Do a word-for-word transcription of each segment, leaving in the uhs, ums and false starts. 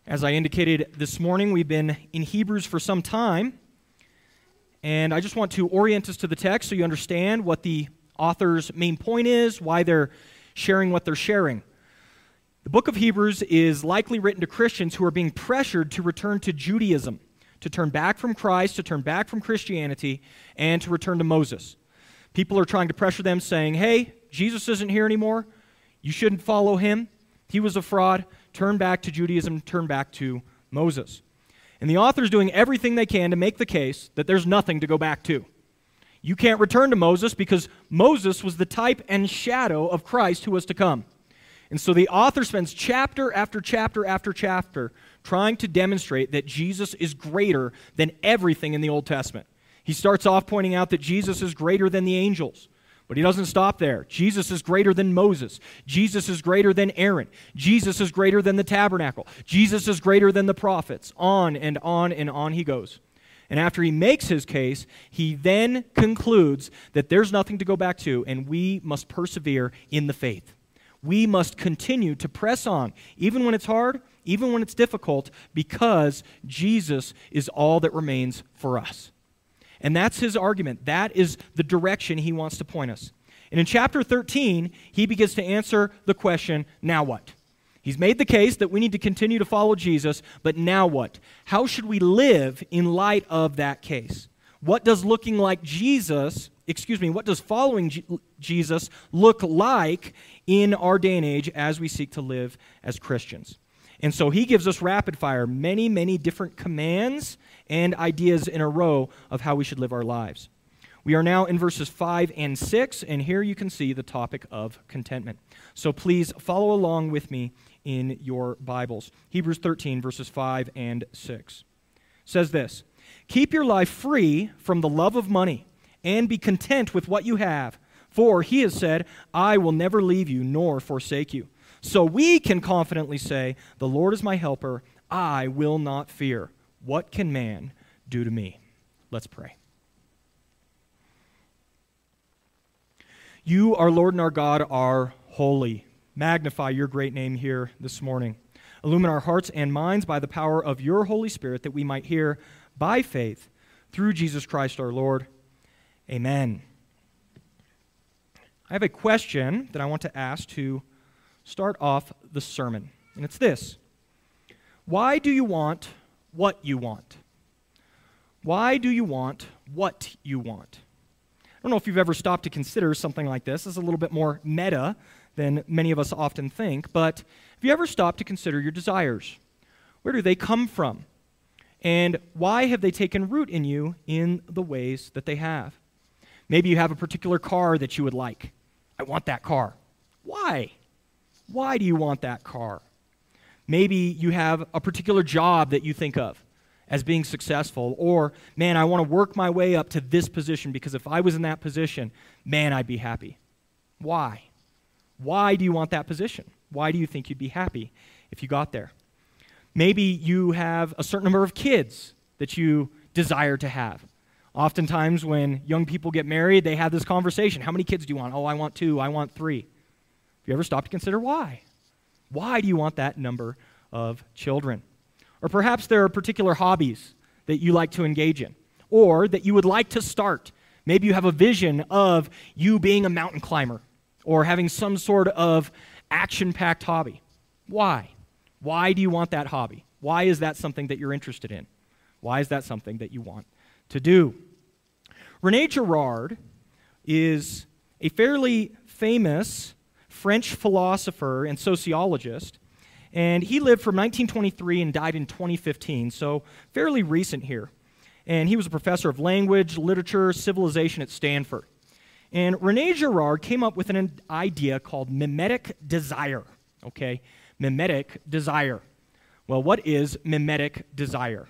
As I indicated this morning, we've been in Hebrews for some time, and I just want to orient us to the text so you understand what the author's main point is, why they're sharing what they're sharing. The book of Hebrews is likely written to Christians who are being pressured to return to Judaism, to turn back from Christ, to turn back from Christianity, and to return to Moses. People are trying to pressure them, saying, hey, Jesus isn't here anymore. You shouldn't follow him. He was a fraud. Turn back to Judaism, turn back to Moses. And the author is doing everything they can to make the case that there's nothing to go back to. You can't return to Moses because Moses was the type and shadow of Christ who was to come. And so the author spends chapter after chapter after chapter trying to demonstrate that Jesus is greater than everything in the Old Testament. He starts off pointing out that Jesus is greater than the angels. But he doesn't stop there. Jesus is greater than Moses. Jesus is greater than Aaron. Jesus is greater than the tabernacle. Jesus is greater than the prophets. On and on and on he goes. And after he makes his case, he then concludes that there's nothing to go back to, and we must persevere in the faith. We must continue to press on, even when it's hard, even when it's difficult, because Jesus is all that remains for us. And that's his argument. That is the direction he wants to point us. And in chapter thirteen, he begins to answer the question, now what? He's made the case that we need to continue to follow Jesus, but now what? How should we live in light of that case? What does looking like Jesus, excuse me, what does following G- Jesus look like in our day and age as we seek to live as Christians? And so he gives us rapid fire, many, many different commands and ideas in a row of how we should live our lives. We are now in verses five and six, and here you can see the topic of contentment. So please follow along with me in your Bibles. Hebrews thirteen, verses five and six says this, keep your life free from the love of money, and be content with what you have. For he has said, I will never leave you nor forsake you. So we can confidently say, the Lord is my helper, I will not fear. What can man do to me? Let's pray. You, our Lord and our God, are holy. Magnify your great name here this morning. Illumine our hearts and minds by the power of your Holy Spirit that we might hear by faith through Jesus Christ our Lord. Amen. I have a question that I want to ask to start off the sermon, and it's this. Why do you want what you want? Why do you want what you want? I don't know if you've ever stopped to consider something like this. This is a little bit more meta than many of us often think, but have you ever stopped to consider your desires? Where do they come from? And why have they taken root in you in the ways that they have? Maybe you have a particular car that you would like. I want that car. Why? Why do you want that car? Maybe you have a particular job that you think of as being successful, or, man, I want to work my way up to this position because if I was in that position, man, I'd be happy. Why? Why do you want that position? Why do you think you'd be happy if you got there? Maybe you have a certain number of kids that you desire to have. Oftentimes when young people get married, they have this conversation. How many kids do you want? Oh, I want two. I want three. Have you ever stopped to consider why? Why do you want that number of children? Or perhaps there are particular hobbies that you like to engage in, or that you would like to start. Maybe you have a vision of you being a mountain climber, or having some sort of action-packed hobby. Why? Why do you want that hobby? Why is that something that you're interested in? Why is that something that you want to do? René Girard is a fairly famous French philosopher and sociologist, and he lived from nineteen twenty-three and died in twenty fifteen, so fairly recent here. And he was a professor of language, literature, civilization at Stanford. And René Girard came up with an idea called mimetic desire, okay? Mimetic desire. Well, what is mimetic desire?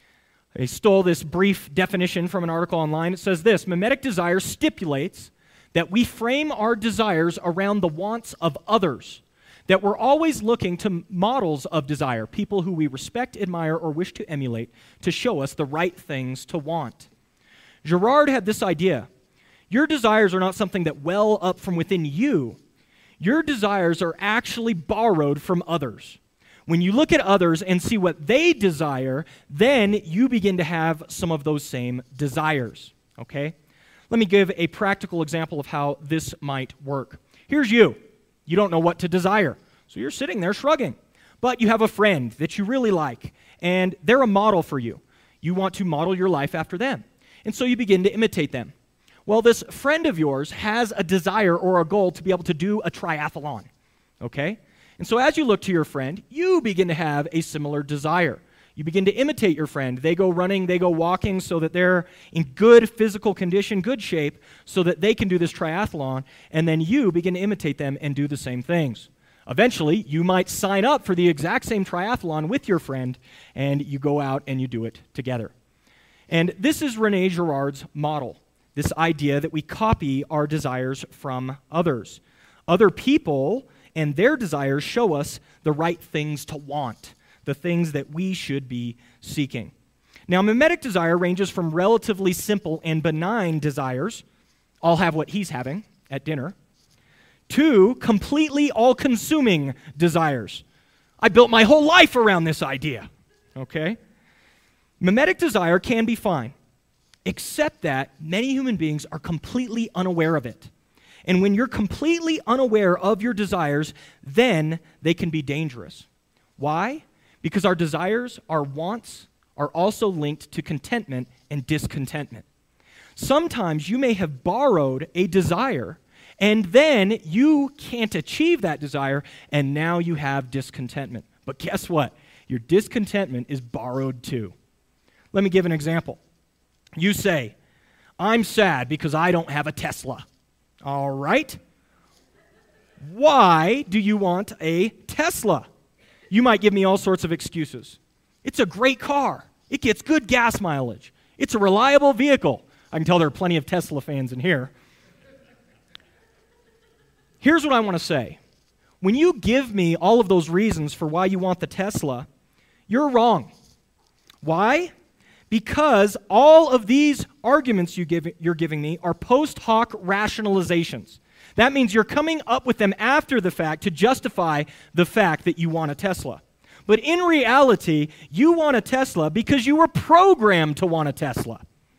I stole this brief definition from an article online. It says this, mimetic desire stipulates that we frame our desires around the wants of others, that we're always looking to models of desire, people who we respect, admire, or wish to emulate, to show us the right things to want. Girard had this idea. Your desires are not something that well up from within you. Your desires are actually borrowed from others. When you look at others and see what they desire, then you begin to have some of those same desires, okay? Let me give a practical example of how this might work. Here's you. You don't know what to desire, so you're sitting there shrugging. But you have a friend that you really like, and they're a model for you. You want to model your life after them, and so you begin to imitate them. Well, this friend of yours has a desire or a goal to be able to do a triathlon, okay? And so as you look to your friend, you begin to have a similar desire. You begin to imitate your friend. They go running, they go walking so that they're in good physical condition, good shape, so that they can do this triathlon, and then you begin to imitate them and do the same things. Eventually, you might sign up for the exact same triathlon with your friend, and you go out and you do it together. And this is Rene Girard's model, this idea that we copy our desires from others. Other people and their desires show us the right things to want, the things that we should be seeking. Now, mimetic desire ranges from relatively simple and benign desires, I'll have what he's having at dinner, to completely all-consuming desires. I built my whole life around this idea, okay? Mimetic desire can be fine, except that many human beings are completely unaware of it. And when you're completely unaware of your desires, then they can be dangerous. Why? Because our desires, our wants, are also linked to contentment and discontentment. Sometimes you may have borrowed a desire, and then you can't achieve that desire, and now you have discontentment. But guess what? Your discontentment is borrowed too. Let me give an example. You say, I'm sad because I don't have a Tesla. All right. Why do you want a Tesla? You might give me all sorts of excuses. It's a great car. It gets good gas mileage. It's a reliable vehicle. I can tell there are plenty of Tesla fans in here. Here's what I want to say. When you give me all of those reasons for why you want the Tesla, you're wrong. Why? Because all of these arguments you give, you're giving me are post hoc rationalizations. That means you're coming up with them after the fact to justify the fact that you want a Tesla. But in reality, you want a Tesla because you were programmed to want a Tesla.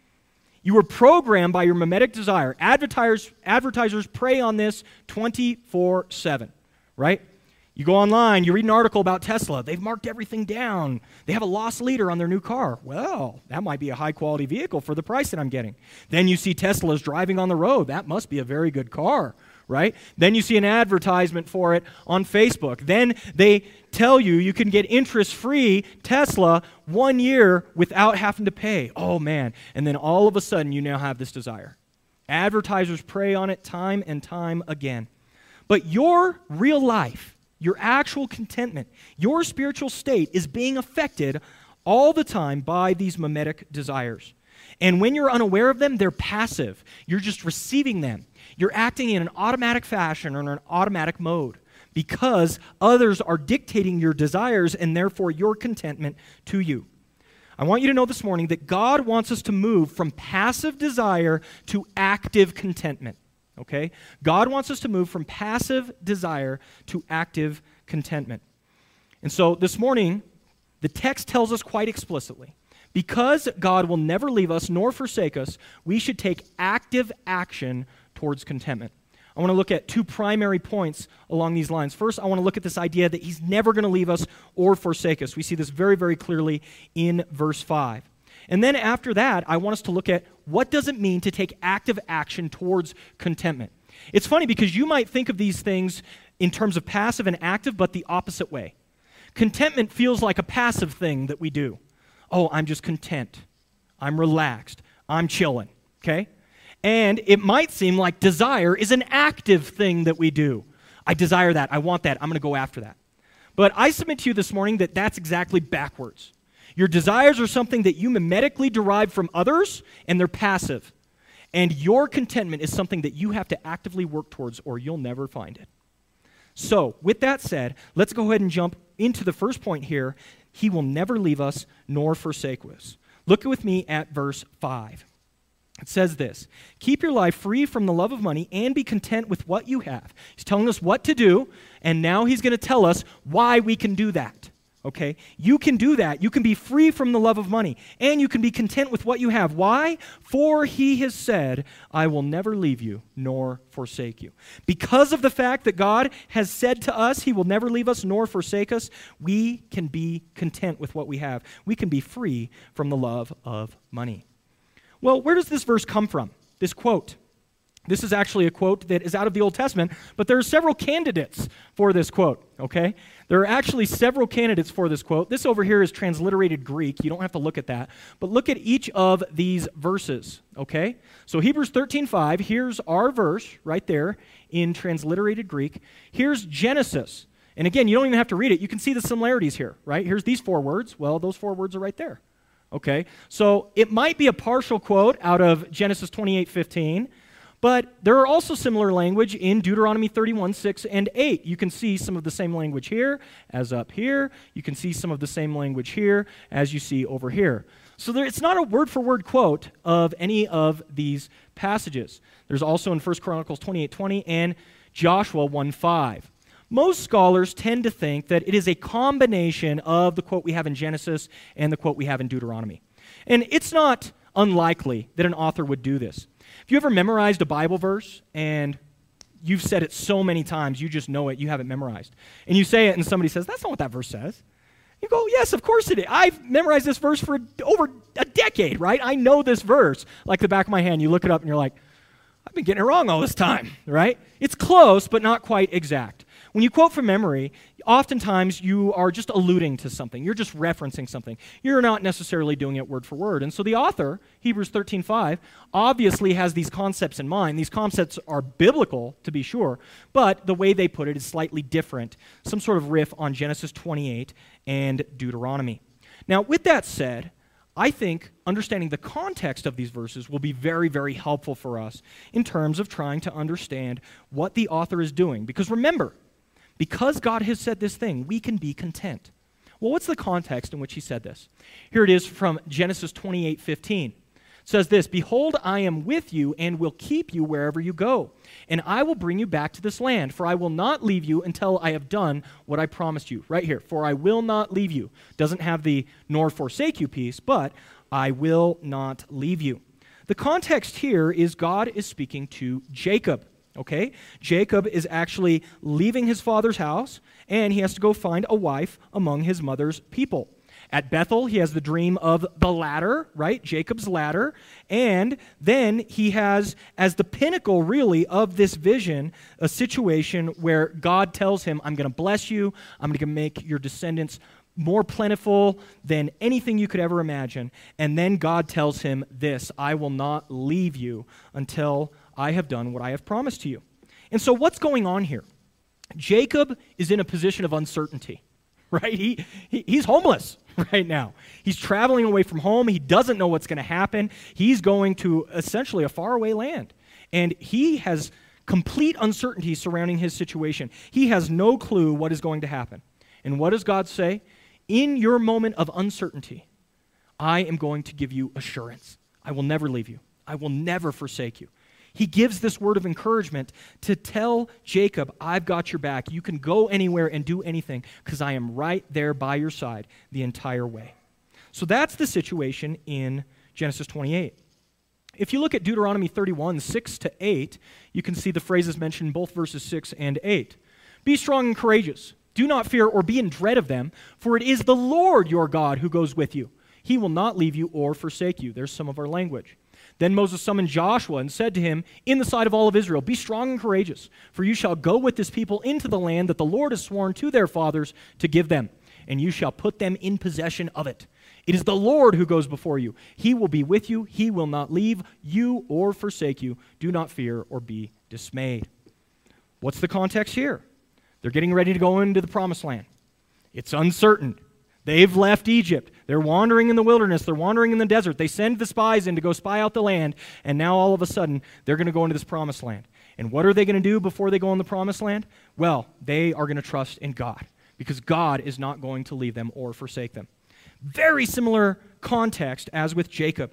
You were programmed by your mimetic desire. Advertisers, advertisers prey on this twenty-four seven, right? You go online, you read an article about Tesla. They've marked everything down. They have a loss leader on their new car. Well, that might be a high-quality vehicle for the price that I'm getting. Then you see Teslas driving on the road. That must be a very good car, right? Then you see an advertisement for it on Facebook. Then they tell you you can get interest-free Tesla one year without having to pay. Oh, man. And then all of a sudden, you now have this desire. Advertisers prey on it time and time again. But your real life, your actual contentment, your spiritual state is being affected all the time by these mimetic desires. And when you're unaware of them, they're passive. You're just receiving them. You're acting in an automatic fashion or in an automatic mode because others are dictating your desires and therefore your contentment to you. I want you to know this morning that God wants us to move from passive desire to active contentment. Okay? God wants us to move from passive desire to active contentment. And so this morning, the text tells us quite explicitly, because God will never leave us nor forsake us, we should take active action towards contentment. I want to look at two primary points along these lines. First, I want to look at this idea that he's never going to leave us or forsake us. We see this very, very clearly in verse five. And then after that, I want us to look at what does it mean to take active action towards contentment. It's funny because you might think of these things in terms of passive and active, but the opposite way. Contentment feels like a passive thing that we do. Oh, I'm just content. I'm relaxed. I'm chilling, okay? And it might seem like desire is an active thing that we do. I desire that. I want that. I'm going to go after that. But I submit to you this morning that that's exactly backwards. Your desires are something that you mimetically derive from others, and they're passive. And your contentment is something that you have to actively work towards, or you'll never find it. So, with that said, let's go ahead and jump into the first point here. He will never leave us nor forsake us. Look with me at verse five. It says this, keep your life free from the love of money and be content with what you have. He's telling us what to do, and now he's going to tell us why we can do that. Okay? You can do that. You can be free from the love of money, and you can be content with what you have. Why? For he has said, I will never leave you nor forsake you. Because of the fact that God has said to us he will never leave us nor forsake us, we can be content with what we have. We can be free from the love of money. Well, where does this verse come from? This quote. This is actually a quote that is out of the Old Testament, but there are several candidates for this quote, okay? There are actually several candidates for this quote. This over here is transliterated Greek. You don't have to look at that. But look at each of these verses, okay? So Hebrews thirteen five, here's our verse right there in transliterated Greek. Here's Genesis. And again, you don't even have to read it. You can see the similarities here, right? Here's these four words. Well, those four words are right there, okay? So it might be a partial quote out of Genesis twenty-eight fifteen, but there are also similar language in Deuteronomy thirty-one six and eight. You can see some of the same language here as up here. You can see some of the same language here as you see over here. So there, it's not a word-for-word quote of any of these passages. There's also in First Chronicles twenty-eight twenty and Joshua one five. Most scholars tend to think that it is a combination of the quote we have in Genesis and the quote we have in Deuteronomy. And it's not unlikely that an author would do this. Have you ever memorized a Bible verse and you've said it so many times, you just know it, you have it memorized, and you say it and somebody says, that's not what that verse says. You go, yes, of course it is. I've memorized this verse for over a decade, right? I know this verse like the back of my hand. You look it up and you're like, I've been getting it wrong all this time, right? It's close, but not quite exact. When you quote from memory, oftentimes you are just alluding to something. You're just referencing something. You're not necessarily doing it word for word. And so the author, Hebrews thirteen five, obviously has these concepts in mind. These concepts are biblical, to be sure, but the way they put it is slightly different. Some sort of riff on Genesis twenty-eight and Deuteronomy. Now, with that said, I think understanding the context of these verses will be very, very helpful for us in terms of trying to understand what the author is doing. Because remember, because God has said this thing, we can be content. Well, what's the context in which he said this? Here it is from Genesis twenty-eight fifteen. It says this, Behold, I am with you and will keep you wherever you go, and I will bring you back to this land, for I will not leave you until I have done what I promised you. Right here, for I will not leave you. Doesn't have the nor forsake you piece, but I will not leave you. The context here is God is speaking to Jacob. Okay? Jacob is actually leaving his father's house, and he has to go find a wife among his mother's people. At Bethel, he has the dream of the ladder, right? Jacob's ladder. And then he has, as the pinnacle, really, of this vision, a situation where God tells him, I'm going to bless you. I'm going to make your descendants more plentiful than anything you could ever imagine. And then God tells him this, I will not leave you until I have done what I have promised to you. And so what's going on here? Jacob is in a position of uncertainty, right? He, he he's homeless right now. He's traveling away from home. He doesn't know what's going to happen. He's going to essentially a faraway land. And he has complete uncertainty surrounding his situation. He has no clue what is going to happen. And what does God say? In your moment of uncertainty, I am going to give you assurance. I will never leave you. I will never forsake you. He gives this word of encouragement to tell Jacob, I've got your back. You can go anywhere and do anything because I am right there by your side the entire way. So that's the situation in Genesis twenty-eight. If you look at Deuteronomy thirty-one, six to eight, you can see the phrases mentioned in both verses six and eight. Be strong and courageous. Do not fear or be in dread of them, for it is the Lord your God who goes with you. He will not leave you or forsake you. There's some of our language. Then Moses summoned Joshua and said to him, in the sight of all of Israel, be strong and courageous, for you shall go with this people into the land that the Lord has sworn to their fathers to give them, and you shall put them in possession of it. It is the Lord who goes before you. He will be with you. He will not leave you or forsake you. Do not fear or be dismayed. What's the context here? They're getting ready to go into the promised land. It's uncertain. They've left Egypt. They're wandering in the wilderness. They're wandering in the desert. They send the spies in to go spy out the land, and now all of a sudden, they're going to go into this promised land. And what are they going to do before they go in the promised land? Well, they are going to trust in God, because God is not going to leave them or forsake them. Very similar context as with Jacob.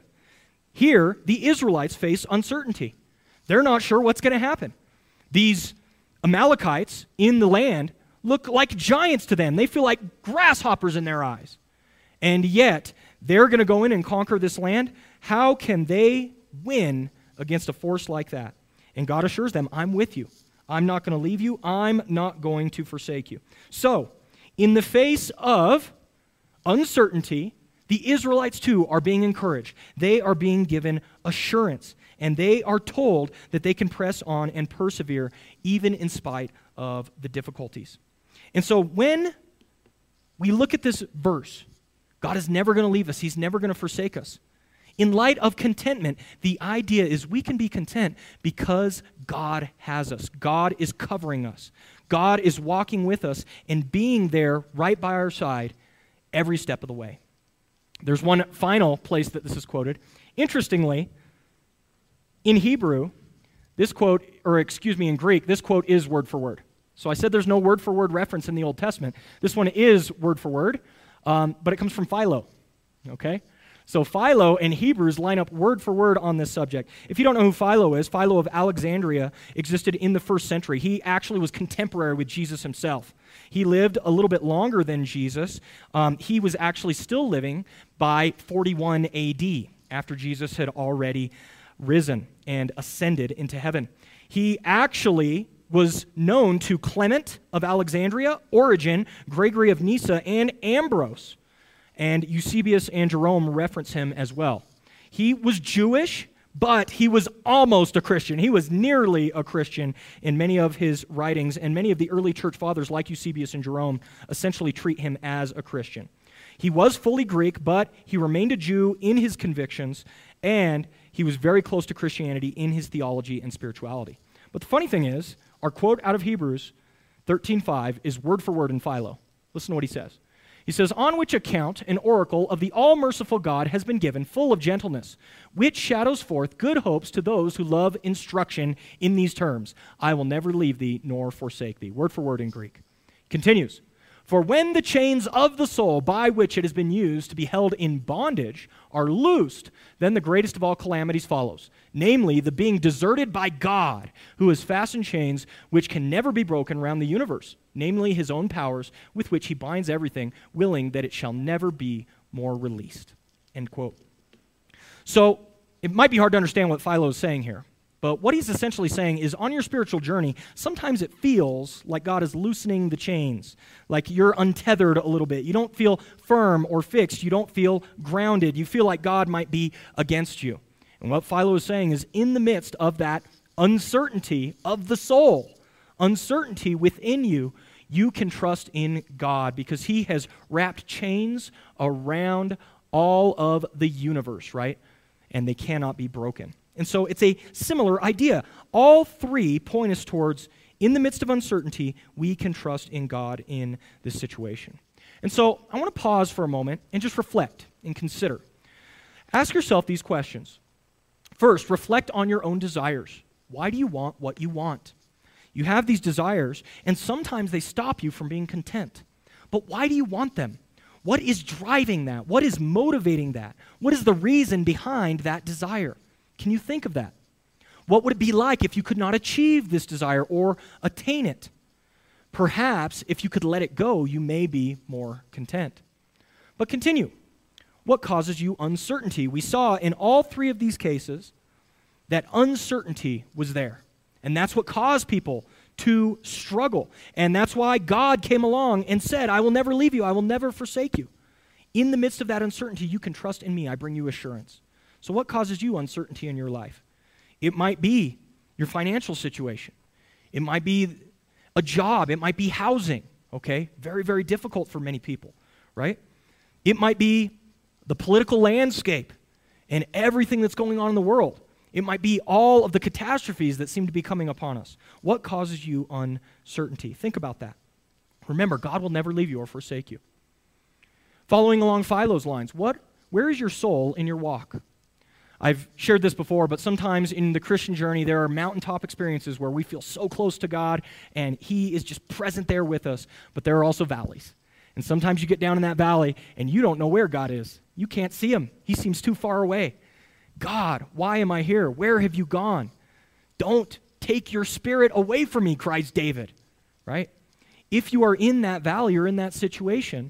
Here, the Israelites face uncertainty. They're not sure what's going to happen. These Amalekites in the land look like giants to them. They feel like grasshoppers in their eyes. And yet, they're going to go in and conquer this land. How can they win against a force like that? And God assures them, I'm with you. I'm not going to leave you. I'm not going to forsake you. So, in the face of uncertainty, the Israelites too are being encouraged. They are being given assurance. And they are told that they can press on and persevere even in spite of the difficulties. And so when we look at this verse, God is never going to leave us. He's never going to forsake us. In light of contentment, the idea is we can be content because God has us. God is covering us. God is walking with us and being there right by our side every step of the way. There's one final place that this is quoted. Interestingly, in Hebrew, this quote, or excuse me, in Greek, this quote is word for word. So I said there's no word for word reference in the Old Testament. This one is word for word, um, but it comes from Philo, okay? So Philo and Hebrews line up word for word on this subject. If you don't know who Philo is, Philo of Alexandria existed in the first century. He actually was contemporary with Jesus himself. He lived a little bit longer than Jesus. Um, he was actually still living by forty-one A D, after Jesus had already risen and ascended into heaven. He actually was known to Clement of Alexandria, Origen, Gregory of Nyssa, and Ambrose. And Eusebius and Jerome reference him as well. He was Jewish, but he was almost a Christian. He was nearly a Christian in many of his writings, and many of the early church fathers, like Eusebius and Jerome, essentially treat him as a Christian. He was fully Greek, but he remained a Jew in his convictions, and he was very close to Christianity in his theology and spirituality. But the funny thing is, our quote out of Hebrews thirteen five is word for word in Philo. Listen to what he says. He says, on which account an oracle of the all-merciful God has been given, full of gentleness, which shadows forth good hopes to those who love instruction in these terms. I will never leave thee nor forsake thee. Word for word in Greek. Continues. For when the chains of the soul by which it has been used to be held in bondage are loosed, then the greatest of all calamities follows, namely the being deserted by God, who has fastened chains which can never be broken round the universe, namely his own powers with which he binds everything, willing that it shall never be more released. End quote. So it might be hard to understand what Philo is saying here. But what he's essentially saying is on your spiritual journey, sometimes it feels like God is loosening the chains, like you're untethered a little bit. You don't feel firm or fixed. You don't feel grounded. You feel like God might be against you. And what Philo is saying is in the midst of that uncertainty of the soul, uncertainty within you, you can trust in God because he has wrapped chains around all of the universe, right? And they cannot be broken. And so it's a similar idea. All three point us towards, in the midst of uncertainty, we can trust in God in this situation. And so I want to pause for a moment and just reflect and consider. Ask yourself these questions. First, reflect on your own desires. Why do you want what you want? You have these desires, and sometimes they stop you from being content. But why do you want them? What is driving that? What is motivating that? What is the reason behind that desire? Can you think of that? What would it be like if you could not achieve this desire or attain it? Perhaps if you could let it go, you may be more content. But continue. What causes you uncertainty? We saw in all three of these cases that uncertainty was there. And that's what caused people to struggle. And that's why God came along and said, I will never leave you. I will never forsake you. In the midst of that uncertainty, you can trust in me. I bring you assurance. So what causes you uncertainty in your life? It might be your financial situation. It might be a job. It might be housing, okay? Very, very difficult for many people, right? It might be the political landscape and everything that's going on in the world. It might be all of the catastrophes that seem to be coming upon us. What causes you uncertainty? Think about that. Remember, God will never leave you or forsake you. Following along Philo's lines, what, where is your soul in your walk? I've shared this before, but sometimes in the Christian journey, there are mountaintop experiences where we feel so close to God, and he is just present there with us, but there are also valleys. And sometimes you get down in that valley, and you don't know where God is. You can't see him. He seems too far away. God, why am I here? Where have you gone? Don't take your spirit away from me, cries David, right? if you are in that valley or in that situation,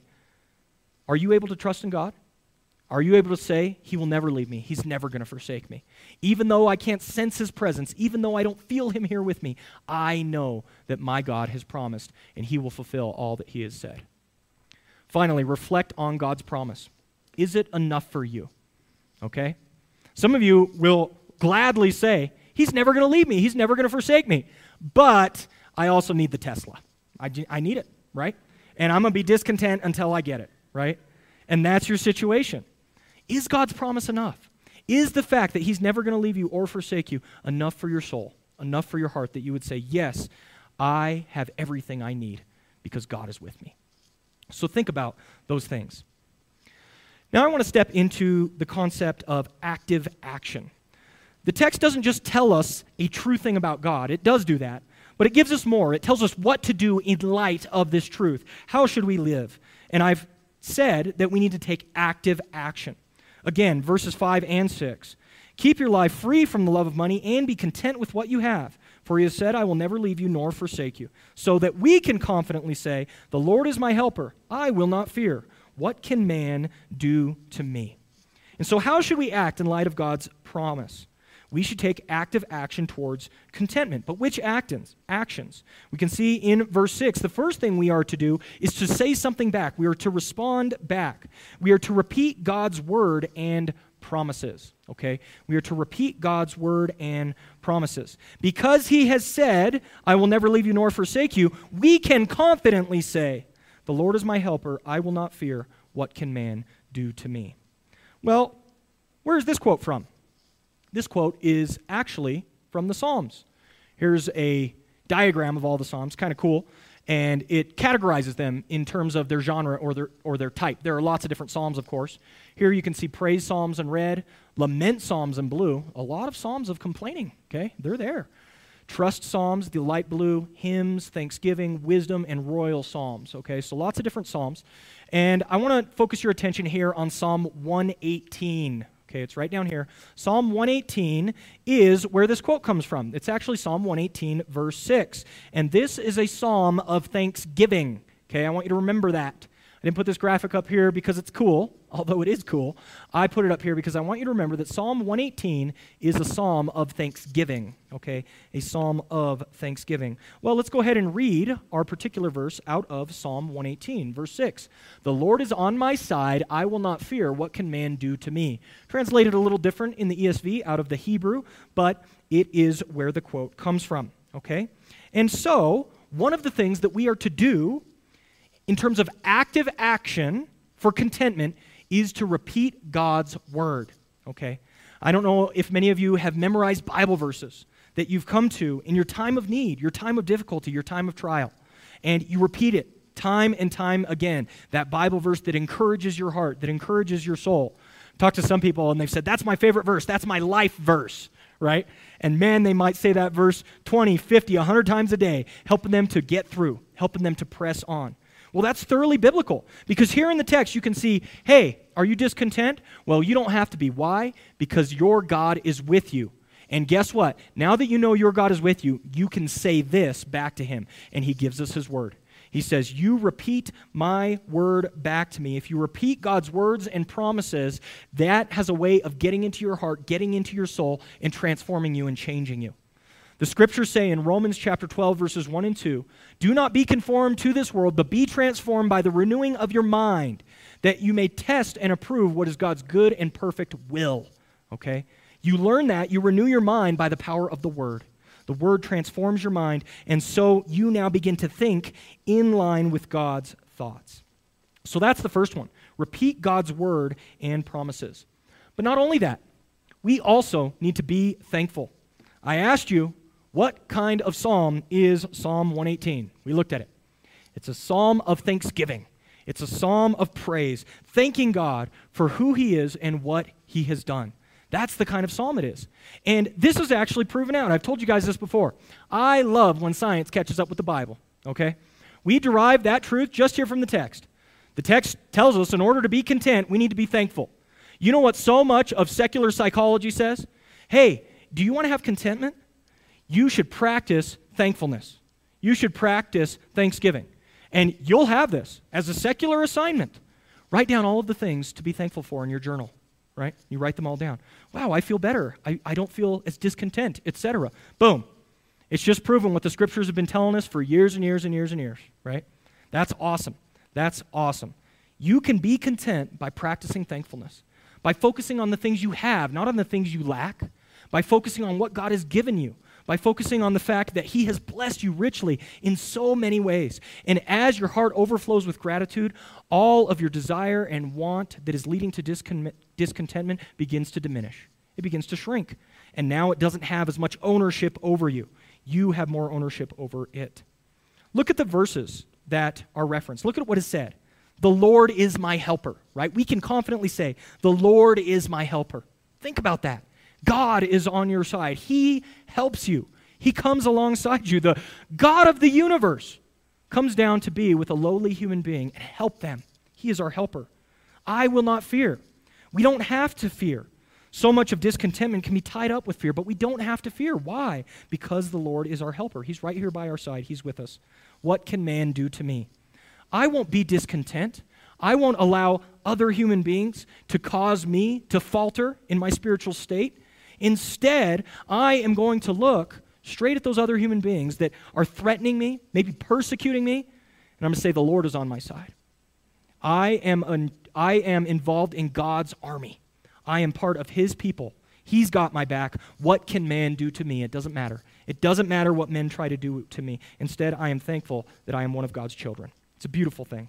are you able to trust in God? Are you able to say, He will never leave me, He's never going to forsake me? Even though I can't sense His presence, even though I don't feel Him here with me, I know that my God has promised, and He will fulfill all that He has said. Finally, reflect on God's promise. Is it enough for you? Okay? Some of you will gladly say, He's never going to leave me, He's never going to forsake me, but I also need the Tesla. I, I need it, right? And I'm going to be discontent until I get it, right? And that's your situation. Is God's promise enough? Is the fact that He's never going to leave you or forsake you enough for your soul, enough for your heart that you would say, yes, I have everything I need because God is with me? So think about those things. Now I want to step into the concept of active action. The text doesn't just tell us a true thing about God. It does do that, but it gives us more. It tells us what to do in light of this truth. How should we live? And I've said that we need to take active action. Again, verses five and six. Keep your life free from the love of money and be content with what you have. For He has said, I will never leave you nor forsake you. So that we can confidently say, the Lord is my helper. I will not fear. What can man do to me? And so how should we act in light of God's promise? We should take active action towards contentment. But which actions? Actions. We can see in verse six, the first thing we are to do is to say something back. We are to respond back. We are to repeat God's word and promises, okay? We are to repeat God's word and promises. Because He has said, I will never leave you nor forsake you, we can confidently say, the Lord is my helper, I will not fear. What can man do to me? Well, where is this quote from? This quote is actually from the Psalms. Here's a diagram of all the Psalms, kind of cool, and it categorizes them in terms of their genre or their, or their type. There are lots of different Psalms, of course. Here you can see praise Psalms in red, lament Psalms in blue, a lot of Psalms of complaining, okay? They're there. Trust Psalms, the light blue, hymns, thanksgiving, wisdom, and royal Psalms, okay? So lots of different Psalms. And I want to focus your attention here on Psalm one eighteen. Okay, it's right down here. Psalm one eighteen is where this quote comes from. It's actually Psalm one eighteen, verse six. And this is a psalm of thanksgiving. Okay, I want you to remember that. I didn't put this graphic up here because it's cool, although it is cool. I put it up here because I want you to remember that Psalm one eighteen is a psalm of thanksgiving, okay? A psalm of thanksgiving. Well, let's go ahead and read our particular verse out of Psalm one eighteen, verse six. The Lord is on my side, I will not fear. What can man do to me? Translated a little different in the E S V out of the Hebrew, but it is where the quote comes from, okay? And so, one of the things that we are to do in terms of active action for contentment is to repeat God's word, okay? I don't know if many of you have memorized Bible verses that you've come to in your time of need, your time of difficulty, your time of trial, and you repeat it time and time again, that Bible verse that encourages your heart, that encourages your soul. I've talked to some people and they've said, that's my favorite verse, that's my life verse, right? And man, they might say that verse twenty, fifty, one hundred times a day, helping them to get through, helping them to press on. Well, that's thoroughly biblical, because here in the text you can see, hey, are you discontent? Well, you don't have to be. Why? Because your God is with you. And guess what? Now that you know your God is with you, you can say this back to Him, and He gives us His word. He says, you repeat my word back to me. If you repeat God's words and promises, that has a way of getting into your heart, getting into your soul, and transforming you and changing you. The scriptures say in Romans chapter twelve, verses one and two, do not be conformed to this world, but be transformed by the renewing of your mind, that you may test and approve what is God's good and perfect will. Okay? You learn that, you renew your mind by the power of the Word. The Word transforms your mind, and so you now begin to think in line with God's thoughts. So that's the first one. Repeat God's Word and promises. But not only that, we also need to be thankful. I asked you, what kind of psalm is Psalm one eighteen? We looked at it. It's a psalm of thanksgiving. It's a psalm of praise, thanking God for who He is and what He has done. That's the kind of psalm it is. And this is actually proven out. I've told you guys this before. I love when science catches up with the Bible, okay? We derive that truth just here from the text. The text tells us in order to be content, we need to be thankful. You know what so much of secular psychology says? Hey, do you want to have contentment? You should practice thankfulness. You should practice thanksgiving. And you'll have this as a secular assignment. Write down all of the things to be thankful for in your journal, right? You write them all down. Wow, I feel better. I, I don't feel as discontent, et cetera. Boom. It's just proven what the scriptures have been telling us for years and years and years and years, right? That's awesome. That's awesome. You can be content by practicing thankfulness, by focusing on the things you have, not on the things you lack, by focusing on what God has given you, by focusing on the fact that He has blessed you richly in so many ways. And as your heart overflows with gratitude, all of your desire and want that is leading to discon- discontentment begins to diminish. It begins to shrink. And now it doesn't have as much ownership over you. You have more ownership over it. Look at the verses that are referenced. Look at what is said. The Lord is my helper, right? We can confidently say, the Lord is my helper. Think about that. God is on your side. He helps you. He comes alongside you. The God of the universe comes down to be with a lowly human being and help them. He is our helper. I will not fear. We don't have to fear. So much of discontentment can be tied up with fear, but we don't have to fear. Why? Because the Lord is our helper. He's right here by our side. He's with us. What can man do to me? I won't be discontent. I won't allow other human beings to cause me to falter in my spiritual state. Instead, I am going to look straight at those other human beings that are threatening me, maybe persecuting me, and I'm going to say, the Lord is on my side. I am, an, I am involved in God's army. I am part of His people. He's got my back. What can man do to me? It doesn't matter. It doesn't matter what men try to do to me. Instead, I am thankful that I am one of God's children. It's a beautiful thing.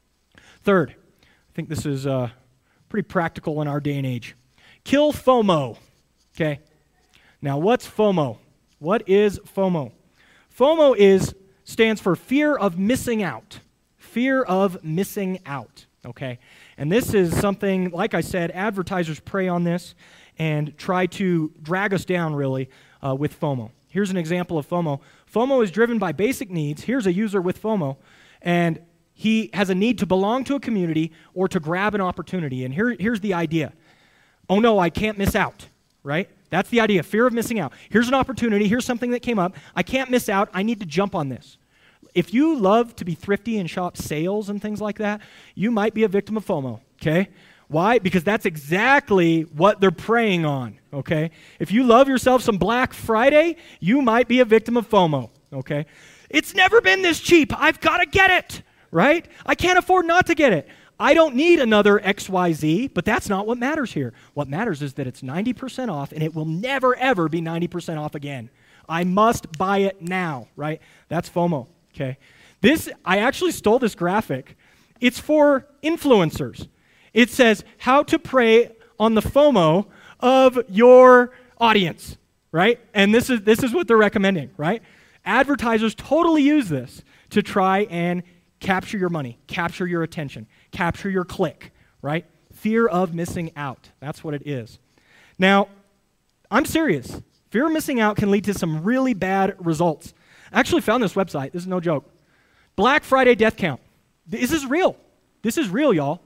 Third, I think this is uh, pretty practical in our day and age. Kill FOMO. Okay, now what's FOMO? What is FOMO? FOMO is stands for fear of missing out. Fear of missing out, okay? And this is something, like I said, advertisers prey on this and try to drag us down, really, uh, with FOMO. Here's an example of FOMO. FOMO is driven by basic needs. Here's a user with FOMO, and he has a need to belong to a community or to grab an opportunity. And here, here's the idea. Oh, no, I can't miss out. Right? That's the idea, fear of missing out. Here's an opportunity. Here's something that came up. I can't miss out. I need to jump on this. If you love to be thrifty and shop sales and things like that, you might be a victim of FOMO, okay? Why? Because that's exactly what they're preying on, okay? If you love yourself some Black Friday, you might be a victim of FOMO, okay? It's never been this cheap. I've got to get it, right? I can't afford not to get it. I don't need another X Y Z, but that's not what matters here. What matters is that it's ninety percent off, and it will never, ever be ninety percent off again. I must buy it now, right? That's FOMO, okay? This, I actually stole this graphic. It's for influencers. It says how to prey on the FOMO of your audience, right? And this is, this is what they're recommending, right? Advertisers totally use this to try and capture your money, capture your attention, capture your click, right? Fear of missing out. That's what it is. Now, I'm serious. Fear of missing out can lead to some really bad results. I actually found this website. This is no joke. Black Friday death count. This is real. This is real, y'all.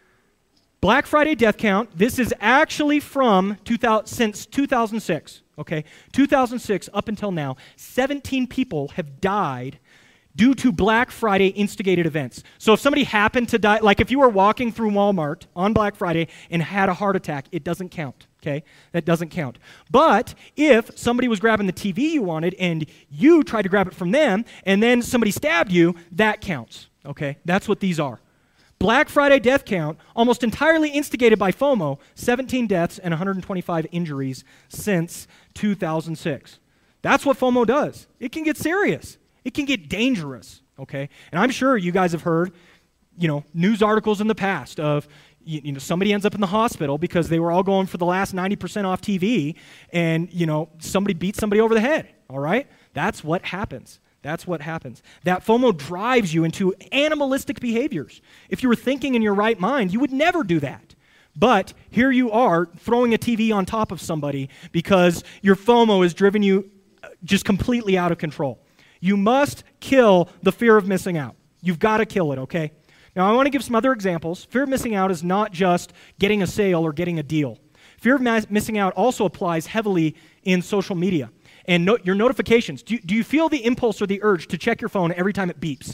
Black Friday death count. This is actually from two thousand, since two thousand six, okay? two thousand six up until now, seventeen people have died due to Black Friday instigated events. So if somebody happened to die, like if you were walking through Walmart on Black Friday and had a heart attack, it doesn't count, okay? That doesn't count. But if somebody was grabbing the T V you wanted and you tried to grab it from them and then somebody stabbed you, that counts, okay? That's what these are. Black Friday death count, almost entirely instigated by FOMO, seventeen deaths and one hundred twenty-five injuries since two thousand six. That's what FOMO does. It can get serious. It can get dangerous, okay? And I'm sure you guys have heard, you know, news articles in the past of, you, you know, somebody ends up in the hospital because they were all going for the last ninety percent off T V and, you know, somebody beats somebody over the head, all right? That's what happens. That's what happens. That FOMO drives you into animalistic behaviors. If you were thinking in your right mind, you would never do that. But here you are throwing a T V on top of somebody because your FOMO has driven you just completely out of control. You must kill the fear of missing out. You've got to kill it, okay? Now, I want to give some other examples. Fear of missing out is not just getting a sale or getting a deal. Fear of ma- missing out also applies heavily in social media. And no- your notifications. Do you, do you feel the impulse or the urge to check your phone every time it beeps?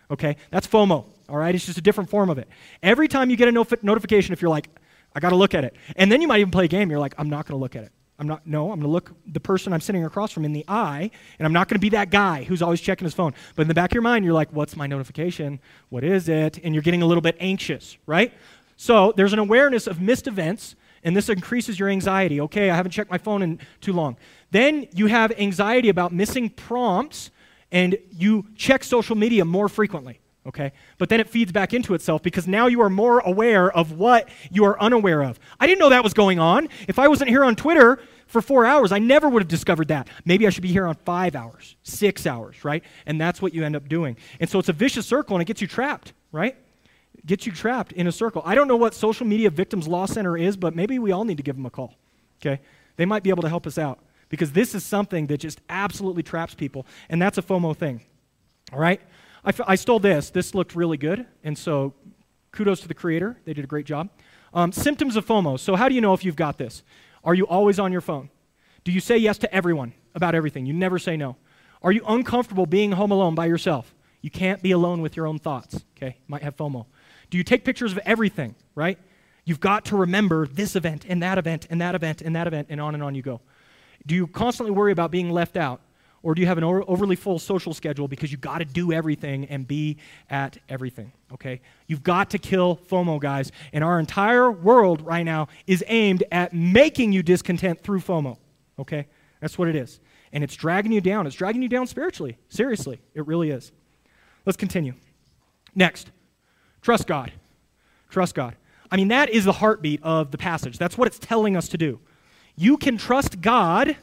okay? That's FOMO, all right? It's just a different form of it. Every time you get a nof- notification, if you're like, I got to look at it, and then you might even play a game, you're like, I'm not going to look at it. I'm not, no, I'm going to look the person I'm sitting across from in the eye, and I'm not going to be that guy who's always checking his phone. But in the back of your mind, you're like, what's my notification? What is it? And you're getting a little bit anxious, right? So there's an awareness of missed events, and this increases your anxiety. Okay, I haven't checked my phone in too long. Then you have anxiety about missing prompts, and you check social media more frequently. Okay, but then it feeds back into itself because now you are more aware of what you are unaware of. I didn't know that was going on. If I wasn't here on Twitter for four hours, I never would have discovered that. Maybe I should be here on five hours, six hours, right? And that's what you end up doing. And so it's a vicious circle, and it gets you trapped, right? It gets you trapped in a circle. I don't know what Social Media Victims Law Center is, but maybe we all need to give them a call, okay? They might be able to help us out because this is something that just absolutely traps people, and that's a FOMO thing, all right? I, f- I stole this. This looked really good, and so kudos to the creator. They did a great job. Um, symptoms of FOMO. So how do you know if you've got this? Are you always on your phone? Do you say yes to everyone about everything? You never say no. Are you uncomfortable being home alone by yourself? You can't be alone with your own thoughts, okay? You might have FOMO. Do you take pictures of everything, right? You've got to remember this event and that event and that event and that event, and on and on you go. Do you constantly worry about being left out? Or do you have an overly full social schedule because you've got to do everything and be at everything, okay? You've got to kill FOMO, guys. And our entire world right now is aimed at making you discontent through FOMO, okay? That's what it is. And it's dragging you down. It's dragging you down spiritually. Seriously, it really is. Let's continue. Next, trust God. Trust God. I mean, that is the heartbeat of the passage. That's what it's telling us to do. You can trust God.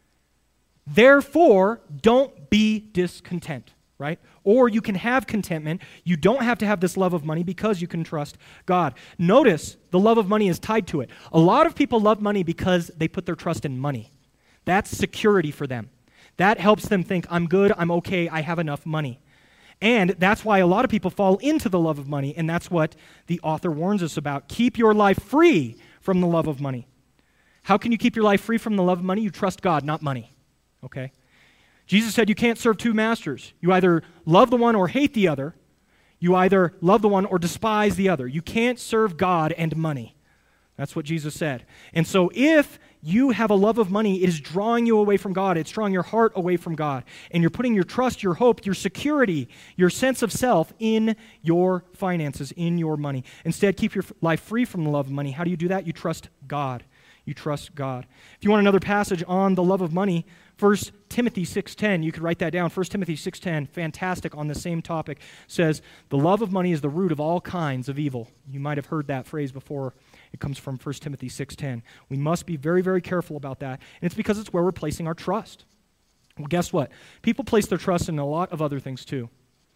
Therefore, don't be discontent, right? Or you can have contentment. You don't have to have this love of money because you can trust God. Notice the love of money is tied to it. A lot of people love money because they put their trust in money. That's security for them. That helps them think, I'm good, I'm okay, I have enough money. And that's why a lot of people fall into the love of money, and that's what the author warns us about. Keep your life free from the love of money. How can you keep your life free from the love of money? You trust God, not money. Okay? Jesus said you can't serve two masters. You either love the one or hate the other. You either love the one or despise the other. You can't serve God and money. That's what Jesus said. And so if you have a love of money, it is drawing you away from God. It's drawing your heart away from God. And you're putting your trust, your hope, your security, your sense of self in your finances, in your money. Instead, keep your life free from the love of money. How do you do that? You trust God. You trust God. If you want another passage on the love of money, First Timothy six ten, you could write that down. First Timothy six ten, fantastic on the same topic, says, the love of money is the root of all kinds of evil. You might have heard that phrase before. It comes from First Timothy six ten. We must be very, very careful about that, and it's because it's where we're placing our trust. Well, guess what? People place their trust in a lot of other things too.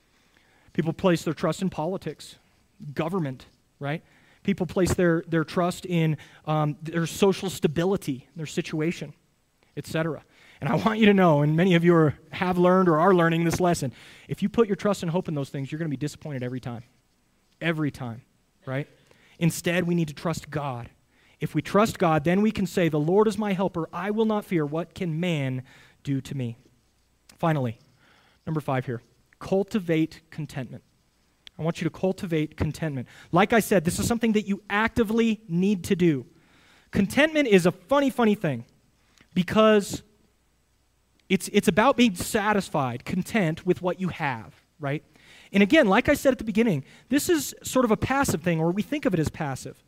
People place their trust in politics, government, right? People place their, their trust in um, their social stability, their situation, et cetera. And I want you to know, and many of you are, have learned or are learning this lesson, if you put your trust and hope in those things, you're going to be disappointed every time. Every time, right? Instead, we need to trust God. If we trust God, then we can say, the Lord is my helper. I will not fear. What can man do to me? Finally, number five here, cultivate contentment. I want you to cultivate contentment. Like I said, this is something that you actively need to do. Contentment is a funny, funny thing because it's, it's about being satisfied, content with what you have, right? And again, like I said at the beginning, this is sort of a passive thing, or we think of it as passive.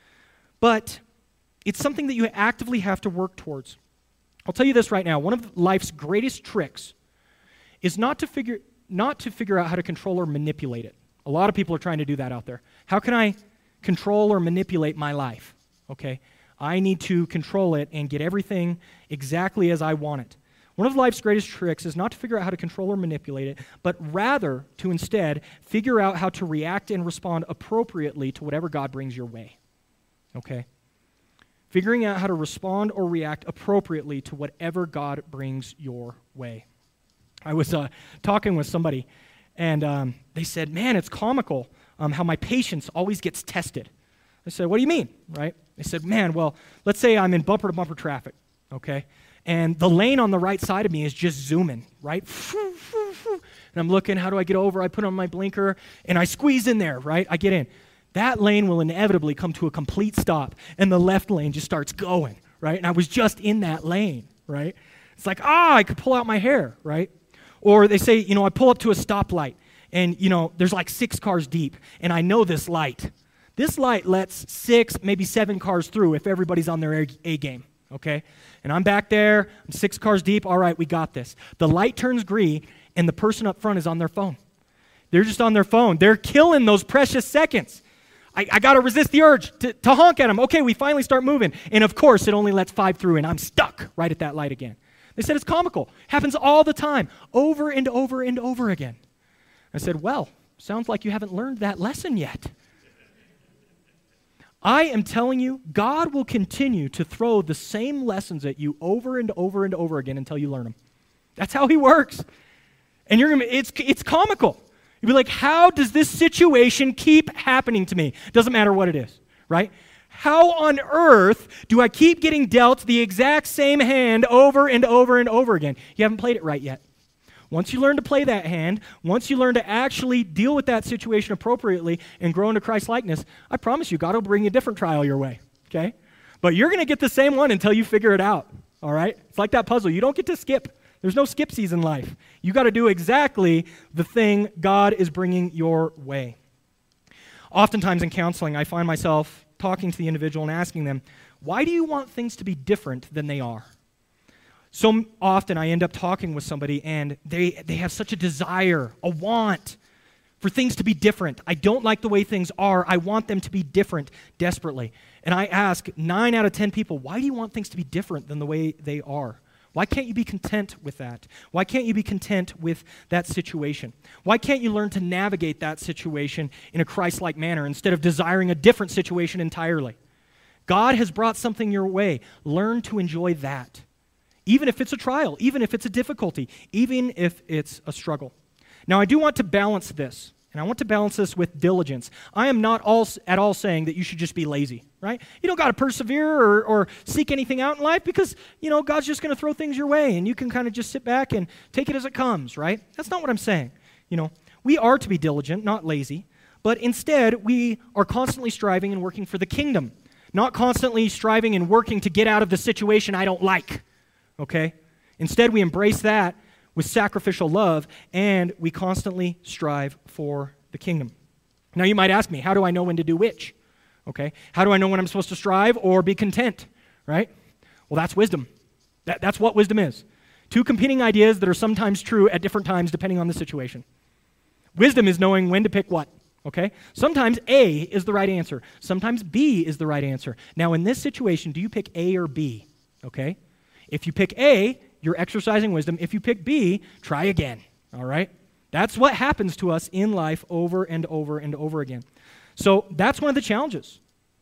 But it's something that you actively have to work towards. I'll tell you this right now. One of life's greatest tricks is not to figure, not to figure out how to control or manipulate it. A lot of people are trying to do that out there. How can I control or manipulate my life? Okay, I need to control it and get everything exactly as I want it. One of life's greatest tricks is not to figure out how to control or manipulate it, but rather to instead figure out how to react and respond appropriately to whatever God brings your way. Okay? Figuring out how to respond or react appropriately to whatever God brings your way. I was uh, talking with somebody, and um, they said, man, it's comical um, how my patience always gets tested. I said, what do you mean, right? They said, man, well, let's say I'm in bumper-to-bumper traffic, okay? And the lane on the right side of me is just zooming, right? and I'm looking, how do I get over? I put on my blinker, and I squeeze in there, right? I get in. That lane will inevitably come to a complete stop, and the left lane just starts going, right? And I was just in that lane, right? It's like, ah, I could pull out my hair, right? Or they say, you know, I pull up to a stoplight, and, you know, there's like six cars deep, and I know this light. This light lets six, maybe seven cars through if everybody's on their A, A game, okay? And I'm back there, I'm six cars deep, all right, we got this. The light turns green, and the person up front is on their phone. They're just on their phone. They're killing those precious seconds. I, I got to resist the urge to, to honk at them. Okay, we finally start moving. And of course, it only lets five through, and I'm stuck right at that light again. They said it's comical. Happens all the time, over and over and over again. I said, well, sounds like you haven't learned that lesson yet. I am telling you, God will continue to throw the same lessons at you over and over and over again until you learn them. That's how he works. And you're gonna, it's, it's comical. You'll be like, how does this situation keep happening to me? Doesn't matter what it is, right? How on earth do I keep getting dealt the exact same hand over and over and over again? You haven't played it right yet. Once you learn to play that hand, once you learn to actually deal with that situation appropriately and grow into Christ-likeness, I promise you, God will bring a different trial your way, okay? But you're going to get the same one until you figure it out, all right? It's like that puzzle. You don't get to skip. There's no skipsies in life. You got to do exactly the thing God is bringing your way. Oftentimes in counseling, I find myself talking to the individual and asking them, why do you want things to be different than they are? So often I end up talking with somebody and they, they have such a desire, a want for things to be different. I don't like the way things are. I want them to be different desperately. And I ask nine out of ten people, why do you want things to be different than the way they are? Why can't you be content with that? Why can't you be content with that situation? Why can't you learn to navigate that situation in a Christ-like manner instead of desiring a different situation entirely? God has brought something your way. Learn to enjoy that. Even if it's a trial, even if it's a difficulty, even if it's a struggle. Now, I do want to balance this, and I want to balance this with diligence. I am not all, at all saying that you should just be lazy, right? You don't got to persevere or, or seek anything out in life because, you know, God's just going to throw things your way, and you can kind of just sit back and take it as it comes, right? That's not what I'm saying. You know, we are to be diligent, not lazy, but instead we are constantly striving and working for the kingdom, not constantly striving and working to get out of the situation I don't like. Okay? Instead, we embrace that with sacrificial love, and we constantly strive for the kingdom. Now, you might ask me, how do I know when to do which? Okay? How do I know when I'm supposed to strive or be content? Right? Well, that's wisdom. That, that's what wisdom is. Two competing ideas that are sometimes true at different times depending on the situation. Wisdom is knowing when to pick what. Okay? Sometimes A is the right answer. Sometimes B is the right answer. Now, in this situation, do you pick A or B? Okay? If you pick A, you're exercising wisdom. If you pick B, try again, all right? That's what happens to us in life over and over and over again. So that's one of the challenges.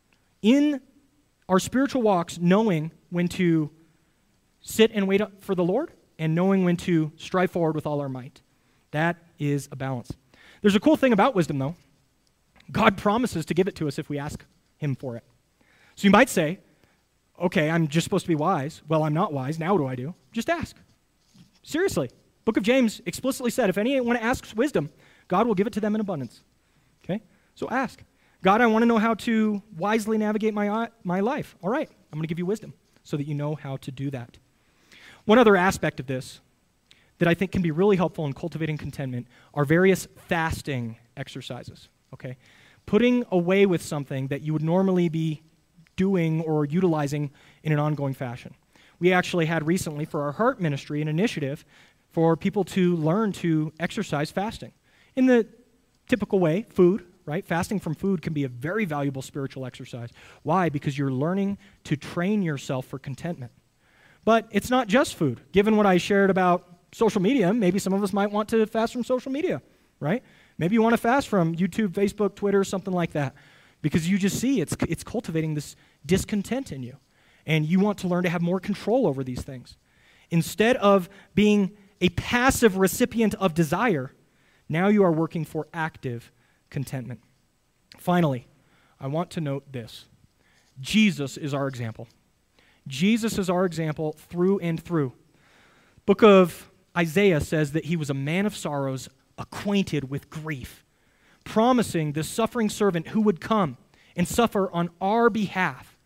In our spiritual walks, knowing when to sit and wait for the Lord and knowing when to strive forward with all our might. That is a balance. There's a cool thing about wisdom, though. God promises to give it to us if we ask him for it. So you might say, okay, I'm just supposed to be wise. Well, I'm not wise. Now what do I do? Just ask. Seriously. Book of James explicitly said, if anyone asks wisdom, God will give it to them in abundance. Okay? So ask. God, I want to know how to wisely navigate my, my life. All right, I'm going to give you wisdom so that you know how to do that. One other aspect of this that I think can be really helpful in cultivating contentment are various fasting exercises. Okay? Putting away with something that you would normally be doing or utilizing in an ongoing fashion. We actually had recently for our heart ministry an initiative for people to learn to exercise fasting. In the typical way, food, right? Fasting from food can be a very valuable spiritual exercise. Why? Because you're learning to train yourself for contentment. But it's not just food. Given what I shared about social media, maybe some of us might want to fast from social media, right? Maybe you want to fast from YouTube, Facebook, Twitter, something like that. Because you just see it's it's cultivating this discontent in you. And you want to learn to have more control over these things. Instead of being a passive recipient of desire, now you are working for active contentment. Finally, I want to note this. Jesus is our example. Jesus is our example through and through. Book of Isaiah says that he was a man of sorrows, acquainted with grief, promising this suffering servant who would come and suffer on our behalf.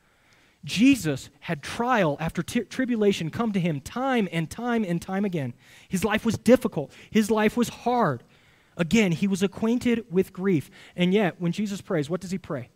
Jesus had trial after t- tribulation come to him time and time and time again. His life was difficult. His life was hard. Again, he was acquainted with grief. And yet, when Jesus prays, what does he pray?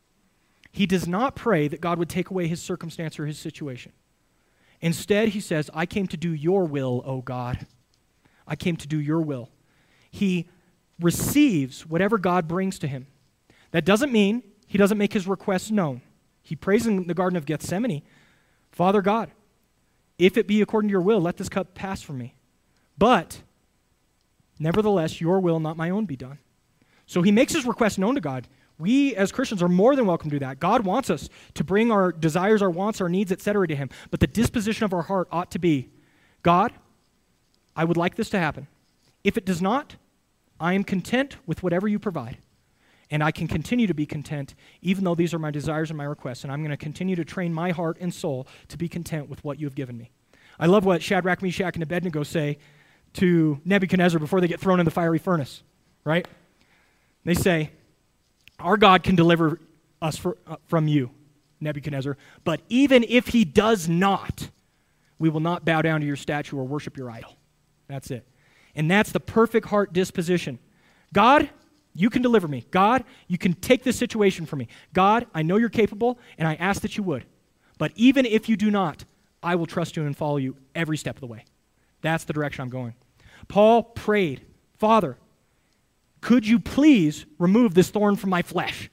He does not pray that God would take away his circumstance or his situation. Instead, he says, I came to do your will, O God. I came to do your will. He receives whatever God brings to him. That doesn't mean he doesn't make his requests known. He prays in the Garden of Gethsemane, Father God, if it be according to your will, let this cup pass from me. But, nevertheless, your will, not my own, be done. So he makes his request known to God. We as Christians are more than welcome to do that. God wants us to bring our desires, our wants, our needs, et cetera to him. But the disposition of our heart ought to be, God, I would like this to happen. If it does not, I am content with whatever you provide. And I can continue to be content even though these are my desires and my requests. And I'm going to continue to train my heart and soul to be content with what you have given me. I love what Shadrach, Meshach, and Abednego say to Nebuchadnezzar before they get thrown in the fiery furnace, right? They say, our God can deliver us for, uh, from you, Nebuchadnezzar, but even if he does not, we will not bow down to your statue or worship your idol. That's it. And that's the perfect heart disposition. God, you can deliver me. God, you can take this situation from me. God, I know you're capable, and I ask that you would. But even if you do not, I will trust you and follow you every step of the way. That's the direction I'm going. Paul prayed, Father, could you please remove this thorn from my flesh?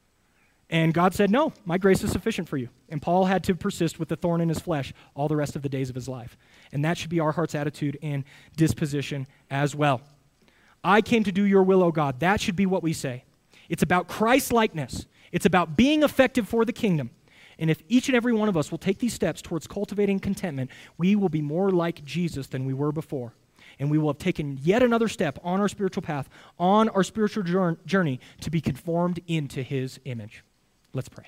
And God said, no, my grace is sufficient for you. And Paul had to persist with the thorn in his flesh all the rest of the days of his life. And that should be our heart's attitude and disposition as well. I came to do your will, O God. That should be what we say. It's about Christ-likeness. It's about being effective for the kingdom. And if each and every one of us will take these steps towards cultivating contentment, we will be more like Jesus than we were before. And we will have taken yet another step on our spiritual path, on our spiritual journey to be conformed into his image. Let's pray.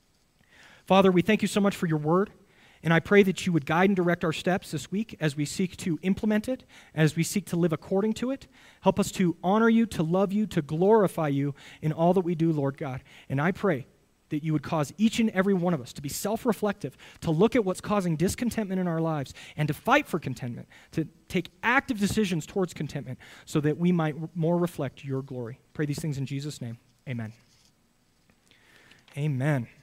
Father, we thank you so much for your word, and I pray that you would guide and direct our steps this week as we seek to implement it, as we seek to live according to it. Help us to honor you, to love you, to glorify you in all that we do, Lord God. And I pray that you would cause each and every one of us to be self-reflective, to look at what's causing discontentment in our lives, and to fight for contentment, to take active decisions towards contentment, so that we might more reflect your glory. Pray these things in Jesus' name. Amen. Amen.